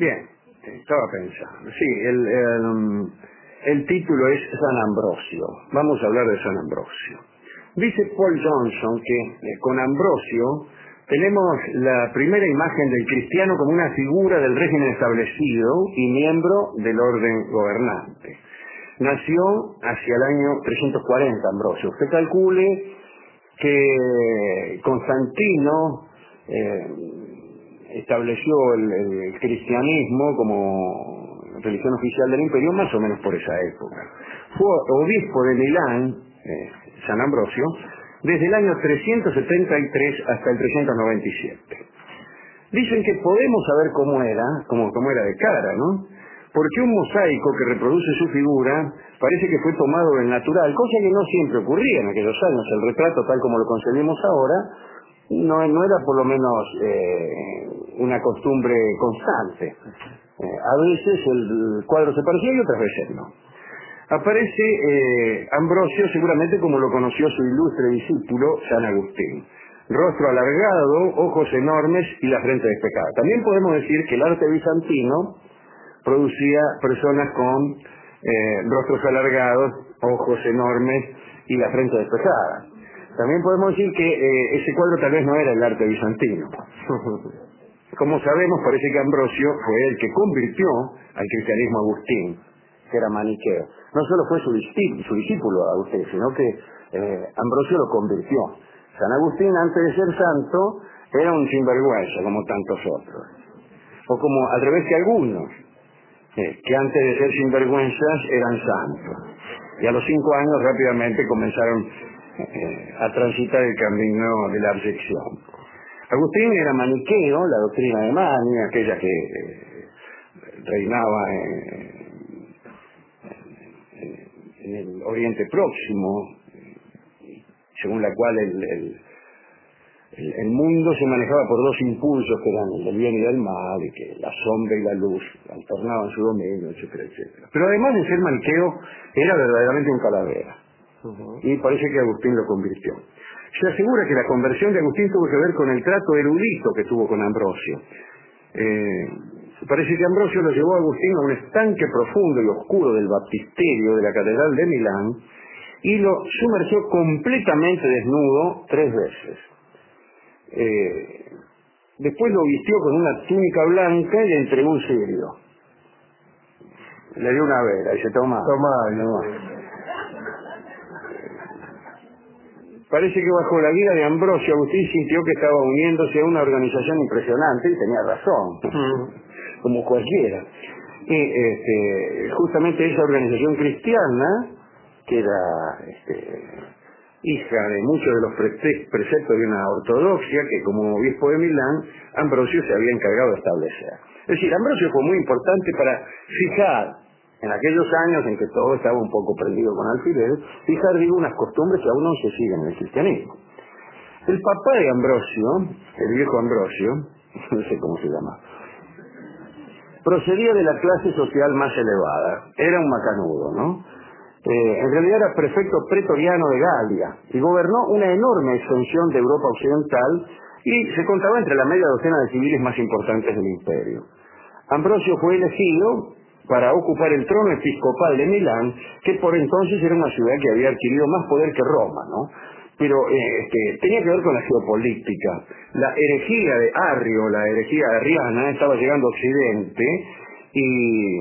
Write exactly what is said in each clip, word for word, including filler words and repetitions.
Bien, estaba pensando. Sí, el, el, el título es San Ambrosio. Vamos a hablar de San Ambrosio. Dice Paul Johnson que eh, con Ambrosio tenemos la primera imagen del cristiano como una figura del régimen establecido y miembro del orden gobernante. Nació hacia el año trescientos cuarenta Ambrosio. Usted calcule que Constantino eh, estableció el, el cristianismo como religión oficial del imperio más o menos por esa época. Fue obispo de Milán, eh, San Ambrosio, desde el año trescientos setenta y tres hasta el trescientos noventa y siete. Dicen que podemos saber cómo era, cómo, cómo era de cara, ¿no? Porque un mosaico que reproduce su figura parece que fue tomado del natural, cosa que no siempre ocurría en aquellos años. El retrato, tal como lo concebimos ahora, no, no era por lo menos eh, una costumbre constante. Eh, a veces el cuadro se parecía y otras veces no. Aparece eh, Ambrosio seguramente como lo conoció su ilustre discípulo San Agustín. Rostro alargado, ojos enormes y la frente despejada. También podemos decir que el arte bizantino producía personas con eh, rostros alargados, ojos enormes y la frente despejada. También podemos decir que eh, ese cuadro tal vez no era el arte bizantino. Como sabemos, parece que Ambrosio fue el que convirtió al cristianismo a Agustín, que era maniqueo. No solo fue su discípulo, su discípulo Agustín, sino que eh, Ambrosio lo convirtió. San Agustín, antes de ser santo, era un sinvergüenza, como tantos otros. O como al revés que algunos, eh, que antes de ser sinvergüenzas eran santos. Y a los cinco años rápidamente comenzaron eh, a transitar el camino de la abyección. Agustín era maniqueo, la doctrina de Mani, aquella que eh, reinaba en, en, en el Oriente Próximo, según la cual el, el, el, el mundo se manejaba por dos impulsos que eran el del bien y del mal, y que la sombra y la luz alternaban su dominio, etcétera, etcétera. Pero además de ser maniqueo, era verdaderamente un calavera. Uh-huh. Y parece que Agustín lo convirtió. Se asegura que la conversión de Agustín tuvo que ver con el trato erudito que tuvo con Ambrosio. Eh, parece que Ambrosio lo llevó a Agustín a un estanque profundo y oscuro del baptisterio de la Catedral de Milán y lo sumergió completamente desnudo tres veces. Eh, después lo vistió con una túnica blanca y le entregó un cirio. Le dio una vela y se toma. Toma, no. Parece que bajo la guía de Ambrosio, Agustín sintió que estaba uniéndose a una organización impresionante y tenía razón, mm. como cualquiera. Y este, justamente esa organización cristiana, que era este, hija de muchos de los pre preceptos de una ortodoxia, que como obispo de Milán, Ambrosio se había encargado de establecer. Es decir, Ambrosio fue muy importante para fijar, en aquellos años en que todo estaba un poco prendido con alfiler, fijar, digo, unas costumbres que aún no se siguen en el cristianismo. El papá de Ambrosio, el viejo Ambrosio, no sé cómo se llama, procedía de la clase social más elevada. Era un macanudo, ¿no? Eh, en realidad era prefecto pretoriano de Galia y gobernó una enorme extensión de Europa occidental y se contaba entre la media docena de civiles más importantes del imperio. Ambrosio fue elegido para ocupar el trono episcopal de Milán, que por entonces era una ciudad que había adquirido más poder que Roma, ¿no? Pero eh, este, tenía que ver con la geopolítica. La herejía de Arrio, la herejía arriana, estaba llegando a Occidente y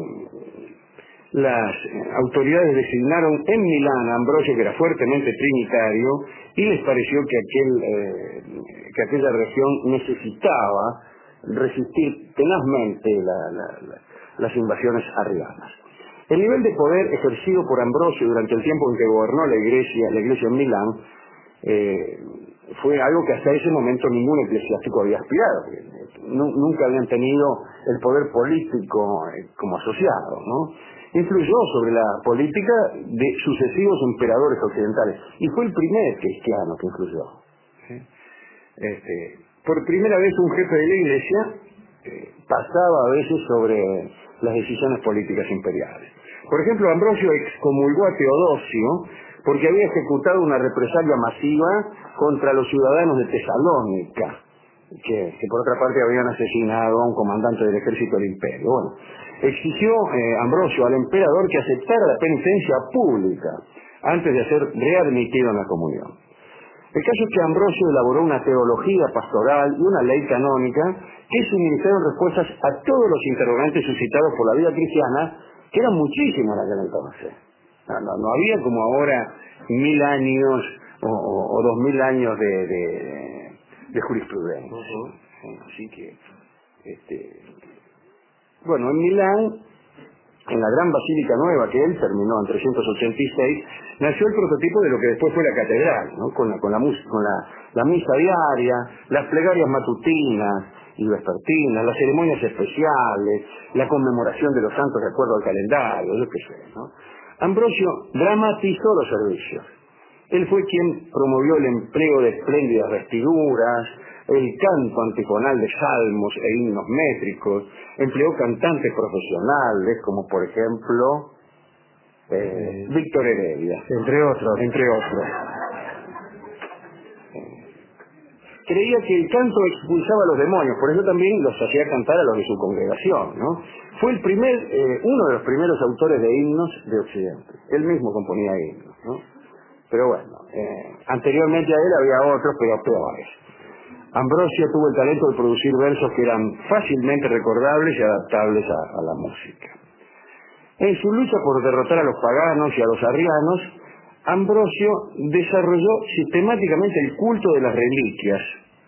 las autoridades designaron en Milán a Ambrosio, que era fuertemente trinitario, y les pareció que, aquel, eh, que aquella región necesitaba resistir tenazmente la, la, la, las invasiones arrianas. El nivel de poder ejercido por Ambrosio durante el tiempo en que gobernó la iglesia, la iglesia en Milán, eh, fue algo que hasta ese momento ningún eclesiástico había aspirado. Nunca habían tenido el poder político eh, como asociado, ¿no? Influyó sobre la política de sucesivos emperadores occidentales y fue el primer cristiano que influyó. ¿Sí? Este, por primera vez un jefe de la iglesia eh, pasaba a veces sobre las decisiones políticas imperiales. Por ejemplo, Ambrosio excomulgó a Teodosio porque había ejecutado una represalia masiva contra los ciudadanos de Tesalónica. que, que por otra parte habían asesinado a un comandante del ejército del imperio. Bueno, exigió eh, Ambrosio al emperador que aceptara la penitencia pública antes de ser readmitido en la comunión. El caso es que Ambrosio elaboró una teología pastoral y una ley canónica que suministraron respuestas a todos los interrogantes suscitados por la vida cristiana, que eran muchísimos en aquel entonces. No, no, no había como ahora mil años o, o, o dos mil años de, de, de jurisprudencia. Uh-huh. Sí, así que, este, bueno, en Milán, en la gran basílica nueva que él terminó en trescientos ochenta y seis, nació el prototipo de lo que después fue la catedral, ¿no? Con la, con la, mus, con la, la misa diaria, las plegarias matutinas y vespertinas, las ceremonias especiales, la conmemoración de los santos de acuerdo al calendario, yo qué sé, ¿no? Ambrosio dramatizó los servicios. Él fue quien promovió el empleo de espléndidas vestiduras, el canto antifonal de salmos e himnos métricos, empleó cantantes profesionales como por ejemplo eh, Víctor Heredia, entre otros. Entre otros. Creía que el canto expulsaba a los demonios, por eso también los hacía cantar a los de su congregación, ¿no? Fue el primer, eh, uno de los primeros autores de himnos de Occidente. Él mismo componía himnos, ¿no? Pero bueno, eh, anteriormente a él había otros, pero peores. Ambrosio tuvo el talento de producir versos que eran fácilmente recordables y adaptables a, a la música. En su lucha por derrotar a los paganos y a los arrianos, Ambrosio desarrolló sistemáticamente el culto de las reliquias.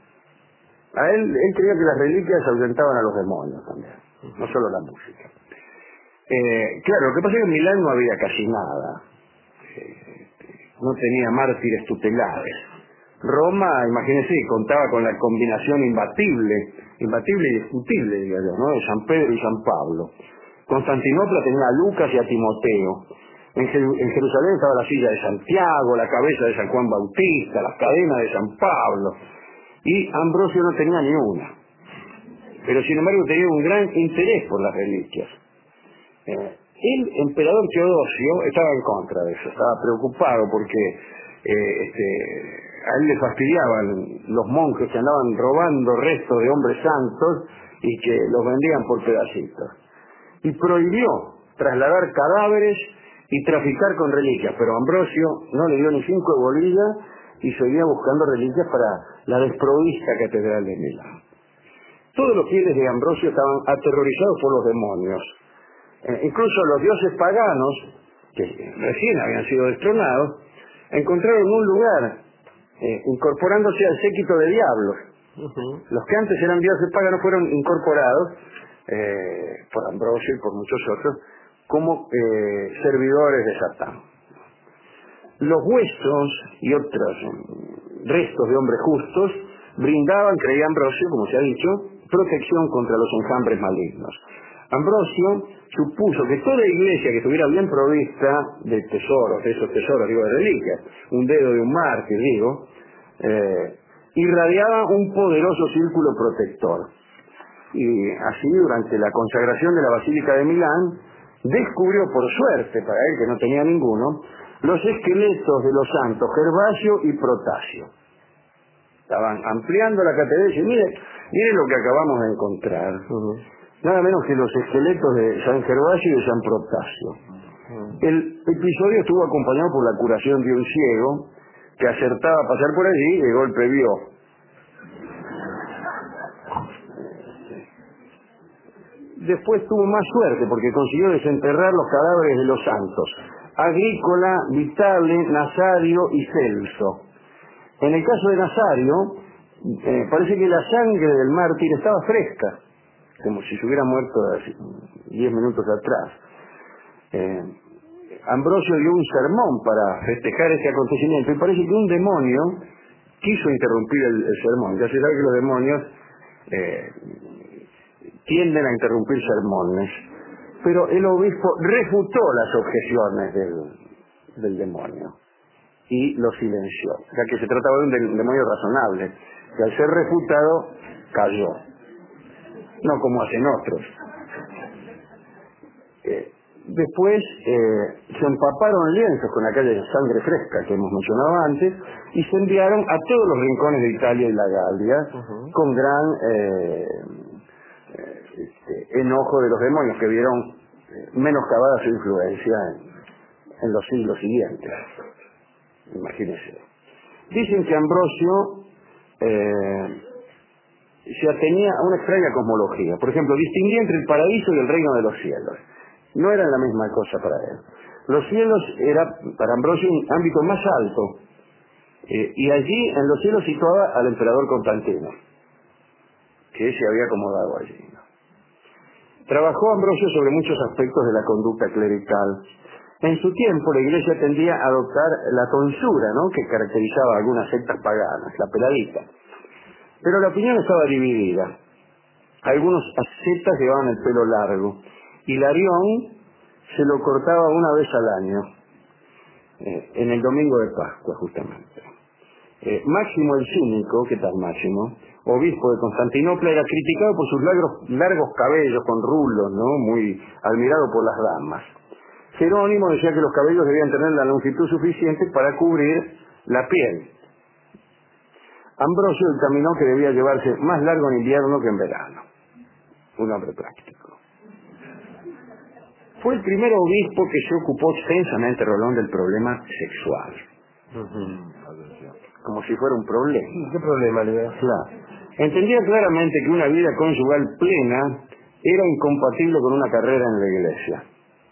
A él, él creía que las reliquias ahuyentaban a los demonios también, no solo la música. Eh, claro, lo que pasa es que en Milán no había casi nada. Eh, no tenía mártires tutelares. Roma, imagínense, contaba con la combinación imbatible, imbatible y discutible, diría yo, ¿no? De San Pedro y San Pablo. Constantinopla tenía a Lucas y a Timoteo. En, Jer- en Jerusalén estaba la silla de Santiago, la cabeza de San Juan Bautista, las cadenas de San Pablo. Y Ambrosio no tenía ni una. Pero sin embargo tenía un gran interés por las reliquias. Eh, el emperador Teodosio estaba en contra de eso, estaba preocupado porque eh, este, a él le fastidiaban los monjes que andaban robando restos de hombres santos y que los vendían por pedacitos. Y prohibió trasladar cadáveres y traficar con reliquias, pero Ambrosio no le dio ni cinco de bolilla y seguía buscando reliquias para la desprovista catedral de Milán. Todos los fieles de Ambrosio estaban aterrorizados por los demonios. Eh, incluso los dioses paganos, que recién habían sido destronados, encontraron un lugar eh, incorporándose al séquito de diablos. Uh-huh. Los que antes eran dioses paganos fueron incorporados eh, por Ambrosio y por muchos otros como eh, servidores de Satán. Los huesos y otros restos de hombres justos brindaban, creía Ambrosio, como se ha dicho, protección contra los enjambres malignos. Ambrosio supuso que toda iglesia que estuviera bien provista de tesoros, de esos tesoros, digo, de reliquias, un dedo de un mártir, digo, eh, irradiaba un poderoso círculo protector. Y así, durante la consagración de la Basílica de Milán, descubrió, por suerte para él, que no tenía ninguno, los esqueletos de los santos Gervasio y Protasio. Estaban ampliando la catedral y dicen, mire, mire lo que acabamos de encontrar. Uh-huh. Nada menos que los esqueletos de San Gervasio y de San Protasio. Uh-huh. El episodio estuvo acompañado por la curación de un ciego que acertaba a pasar por allí y de golpe vio. Después tuvo más suerte porque consiguió desenterrar los cadáveres de los santos Agrícola, Vitale, Nazario y Celso. En el caso de Nazario, eh, parece que la sangre del mártir estaba fresca, como si se hubiera muerto diez minutos atrás. Eh, Ambrosio dio un sermón para festejar ese acontecimiento y parece que un demonio quiso interrumpir el, el sermón. Ya se sabe que los demonios eh, tienden a interrumpir sermones, pero el obispo refutó las objeciones del, del demonio y lo silenció, ya que se trataba de un, de, un demonio razonable, que al ser refutado cayó, no como hacen otros. Eh, Después eh, se empaparon lienzos con aquella sangre fresca que hemos mencionado antes y se enviaron a todos los rincones de Italia y la Galia uh-huh. con gran eh, eh, este, enojo de los demonios que vieron eh, menoscabada su influencia en, en los siglos siguientes. Imagínense. Dicen que Ambrosio eh, se atenía a una extraña cosmología. Por ejemplo, distinguía entre el paraíso y el reino de los cielos. No eran la misma cosa para él. Los cielos era para Ambrosio un ámbito más alto, eh, y allí en los cielos situaba al emperador Constantino, que se había acomodado allí. Trabajó Ambrosio sobre muchos aspectos de la conducta clerical. En su tiempo la Iglesia tendía a adoptar la tonsura, ¿no?, que caracterizaba a algunas sectas paganas, la peladita. Pero la opinión estaba dividida. Algunos ascetas llevaban el pelo largo, y Larión se lo cortaba una vez al año, eh, en el domingo de Pascua justamente. Eh, Máximo el Cínico, ¿qué tal Máximo?, obispo de Constantinopla, era criticado por sus largos, largos cabellos con rulos, ¿no?, muy admirado por las damas. Jerónimo decía que los cabellos debían tener la longitud suficiente para cubrir la piel. Ambrosio dictaminó que debía llevarse más largo en invierno que en verano. Un hombre práctico. Fue el primer obispo que se ocupó extensamente, Rolón, del problema sexual. Uh-huh. Como si fuera un problema. ¿Qué problema, Lidia? Claro. Entendía claramente que una vida conyugal plena era incompatible con una carrera en la Iglesia.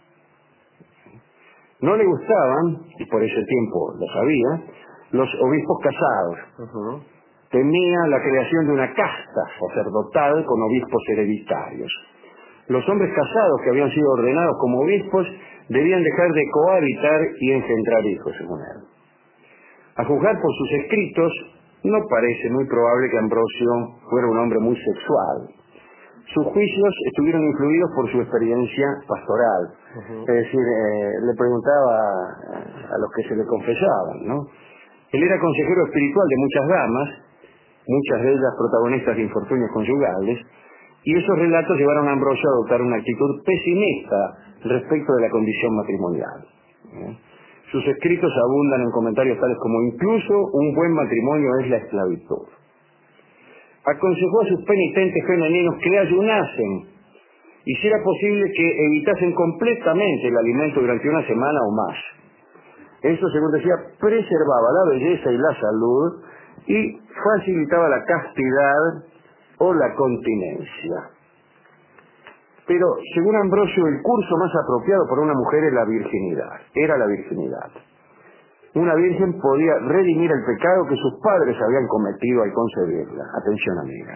No le gustaban, y por ese tiempo lo sabía, los obispos casados. Uh-huh. Temía la creación de una casta sacerdotal con obispos hereditarios. Los hombres casados que habían sido ordenados como obispos debían dejar de cohabitar y engendrar hijos, según él. A juzgar por sus escritos, no parece muy probable que Ambrosio fuera un hombre muy sexual. Sus juicios estuvieron influidos por su experiencia pastoral. Uh-huh. Es decir, eh, le preguntaba a, a los que se le confesaban, ¿no? Él era consejero espiritual de muchas damas, muchas de ellas protagonistas de infortunios conyugales, y esos relatos llevaron a Ambrosio a adoptar una actitud pesimista respecto de la condición matrimonial. ¿Eh? Sus escritos abundan en comentarios tales como: incluso un buen matrimonio es la esclavitud. Aconsejó a sus penitentes femeninos que ayunasen y, si era posible, que evitasen completamente el alimento durante una semana o más. Eso, según decía, preservaba la belleza y la salud y facilitaba la castidad o la continencia. Pero, según Ambrosio, el curso más apropiado para una mujer es la virginidad, era la virginidad. Una virgen podía redimir el pecado que sus padres habían cometido al concebirla. Atención, amigas.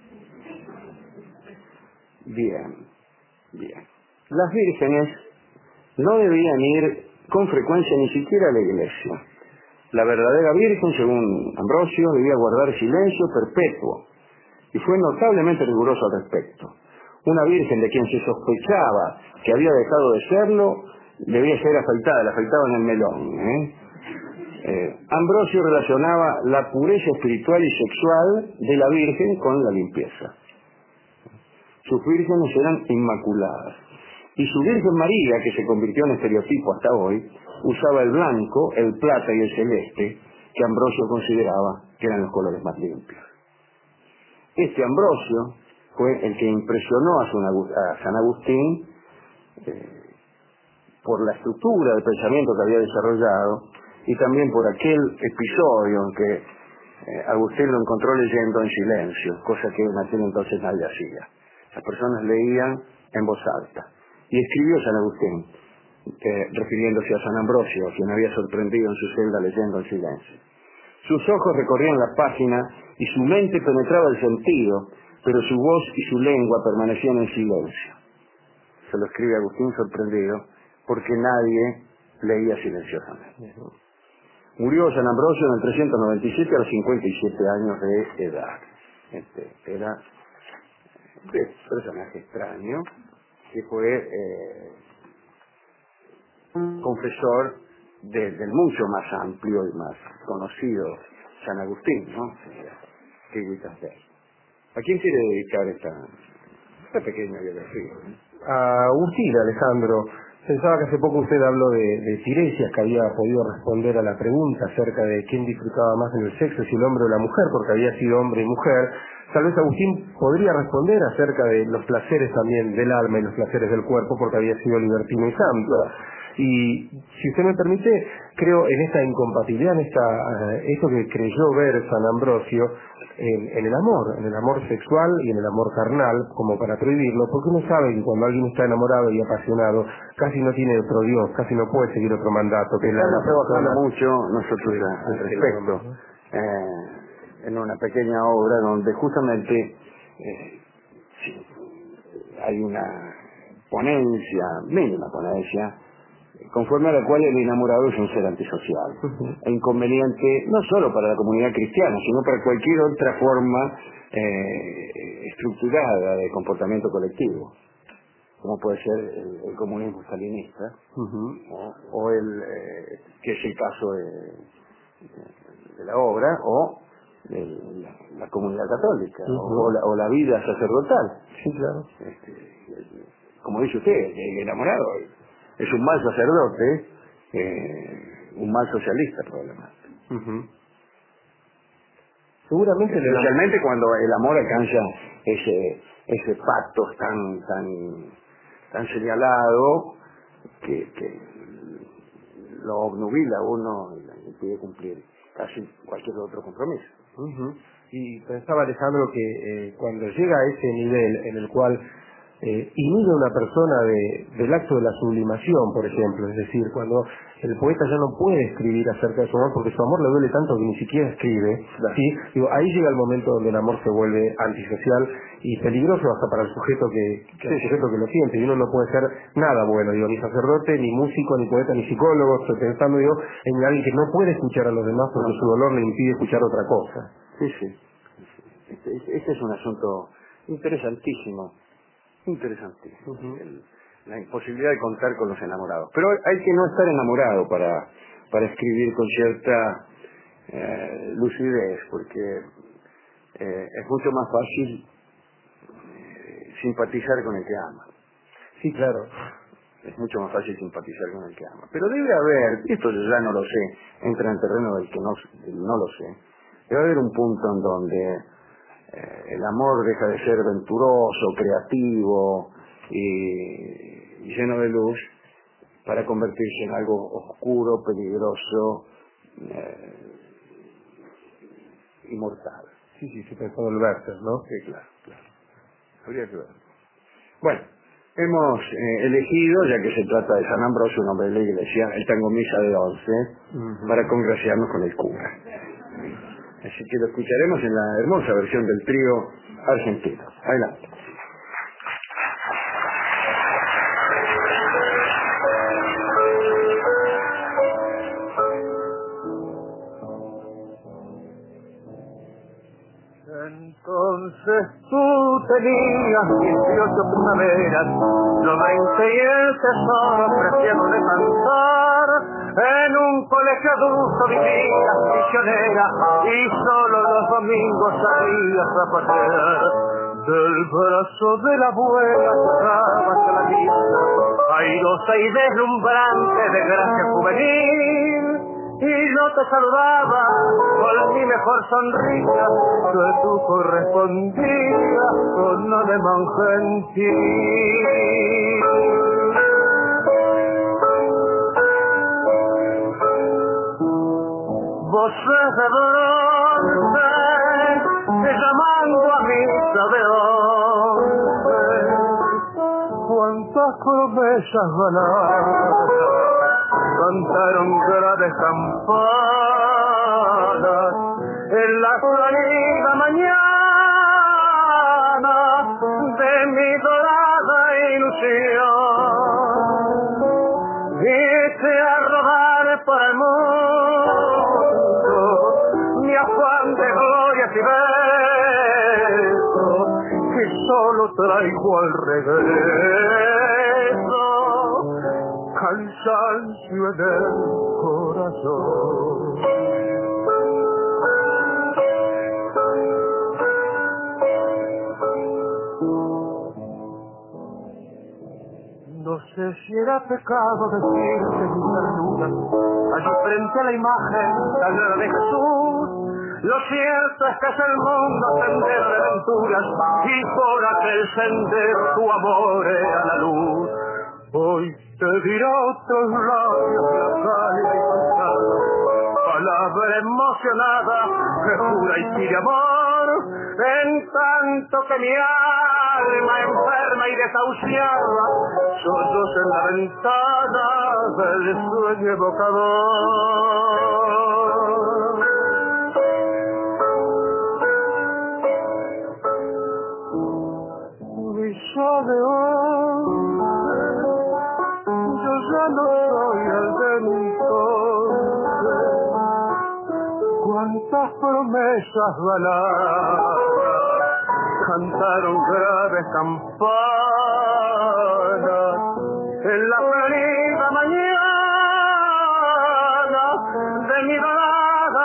Bien, bien. Las vírgenes no debían ir con frecuencia ni siquiera a la iglesia. La verdadera virgen, según Ambrosio, debía guardar silencio perpetuo, y fue notablemente riguroso al respecto. Una virgen de quien se sospechaba que había dejado de serlo debía ser afeitada, la afeitaban en el melón. ¿eh? Eh, Ambrosio relacionaba la pureza espiritual y sexual de la virgen con la limpieza. Sus vírgenes eran inmaculadas. Y su Virgen María, que se convirtió en estereotipo hasta hoy, usaba el blanco, el plata y el celeste, que Ambrosio consideraba que eran los colores más limpios. Este Ambrosio fue el que impresionó a San Agustín eh, por la estructura del pensamiento que había desarrollado, y también por aquel episodio en que eh, Agustín lo encontró leyendo en silencio, cosa que en aquel entonces nadie hacía. Las personas leían en voz alta. Y escribió San Agustín, eh, refiriéndose a San Ambrosio, quien había sorprendido en su celda leyendo en silencio. Sus ojos recorrían la página y su mente penetraba el sentido, pero su voz y su lengua permanecían en silencio. Se lo escribe Agustín sorprendido porque nadie leía silenciosamente. Murió San Ambrosio en el trescientos noventa y siete a los cincuenta y siete años de edad. Este, era un personaje extraño que fue eh, confesor de, del mucho más amplio y más conocido San Agustín, ¿no? Que Guitacer. ¿A quién quiere dedicar esta, esta pequeña biografía? A Agustín, Alejandro. Pensaba que hace poco usted habló de, de Tiresias, que había podido responder a la pregunta acerca de quién disfrutaba más en el sexo, si el hombre o la mujer, porque había sido hombre y mujer. Tal vez Agustín podría responder acerca de los placeres también del alma y los placeres del cuerpo, porque había sido libertino y santo. Y si usted me permite, creo en esta incompatibilidad, en esta, uh, esto que creyó ver San Ambrosio, en, en el amor, en el amor sexual y en el amor carnal, como para prohibirlo, porque uno sabe que cuando alguien está enamorado y apasionado, casi no tiene otro Dios, casi no puede seguir otro mandato. Que Estamos la, trabajando la, mucho nosotros a, al respecto, ¿no? eh, en una pequeña obra donde justamente eh, sí, hay una ponencia, mínima ponencia, conforme a la cual el enamorado es un ser antisocial, uh-huh. e inconveniente no solo para la comunidad cristiana, sino para cualquier otra forma eh, estructurada de comportamiento colectivo, como puede ser el, el comunismo stalinista, uh-huh. o, o el eh, que es el caso de, de, de la obra, o de la, la comunidad católica, uh-huh. o, o, la, o la vida sacerdotal. Sí, claro. Este, como dice usted, el enamorado es un mal sacerdote, eh, un mal socialista probablemente. Uh-huh. Seguramente especialmente le... cuando el amor alcanza ese ese pacto tan tan tan señalado que, que lo obnubila a uno y le impide cumplir casi cualquier otro compromiso. Uh-huh. Y pensaba, Alejandro, que eh, cuando llega a ese nivel en el cual Eh, inhibe a una persona de, del acto de la sublimación, por ejemplo, es decir, cuando el poeta ya no puede escribir acerca de su amor porque su amor le duele tanto que ni siquiera escribe, ¿sí? Digo, ahí llega el momento donde el amor se vuelve antisocial y peligroso hasta para el sujeto que, que, sí. el sujeto que lo siente, y uno no puede ser nada bueno, digo, ni sacerdote, ni músico, ni poeta, ni psicólogo. Estoy pensando, digo, en alguien que no puede escuchar a los demás porque no. su dolor le impide escuchar otra cosa. Sí, sí. Este, este es un asunto interesantísimo. Interesantísimo. Uh-huh. El, la imposibilidad de contar con los enamorados. Pero hay que no estar enamorado para, para escribir con cierta eh, lucidez, porque eh, es mucho más fácil eh, simpatizar con el que ama. Sí, claro. Es mucho más fácil simpatizar con el que ama. Pero debe haber, y esto yo ya no lo sé, entra en terreno del que no, del no lo sé, debe haber un punto en donde Eh, el amor deja de ser venturoso, creativo y, y lleno de luz para convertirse en algo oscuro, peligroso, eh, y mortal. Sí, sí, sí, pensando en Werther, ¿no? Sí, claro, claro. Habría que verlo. Bueno, hemos eh, elegido, ya que se trata de San Ambrosio, un hombre de la iglesia, el tango misa de once, uh-huh. para congraciarnos con el cura. Así que lo escucharemos en la hermosa versión del trío argentino. Adelante. Entonces tú tenías dieciocho primaveras, los veinte y el tesoro preciado de cantar. En un colegio adulto vivías misionera y solo los domingos salías a pasear. Del brazo de la abuela tocabas a la misa, airosa y deslumbrante de gracia juvenil. Y yo te saludaba con mi mejor sonrisa, que tú correspondías con ademán gentil. Voces de bronce, llamando a misa de once, cuántas promesas ganadas cantaron graves campanas en la florida mañana de mi dorada ilusión. Hice a rodar por el mundo mi afán de glorias y besos, que solo traigo al regreso cansancio en el corazón. No sé si era pecado decirte mi ternura, allí frente a la imagen sagrada de Jesús. Lo cierto es que es el mundo sendero de aventuras, y por aquel sendero tu amor era la luz. Hoy te dirá otros labios la cálida y cansada, palabra emocionada que jura y pide amor, en tanto que mi alma enferma y desahuciada solloza en la ventana del sueño evocador. Brisa de hombre, yo ya no soy el de entonces. Cuántas promesas baladas cantaron graves campanas en la florida mañana de mi dorada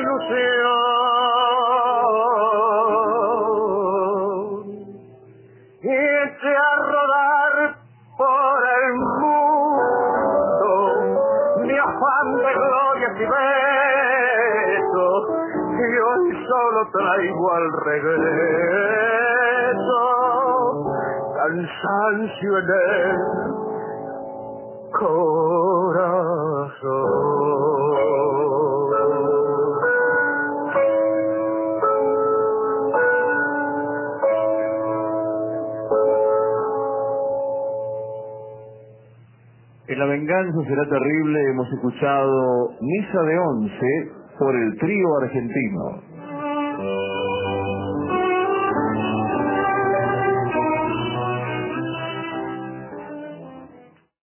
ilusión. Y eché a rodar por el mundo mi afán de glorias y besos, y hoy solo traigo al regreso cansancio en el corazón. En La venganza será terrible hemos escuchado Misa de Once por el trío argentino.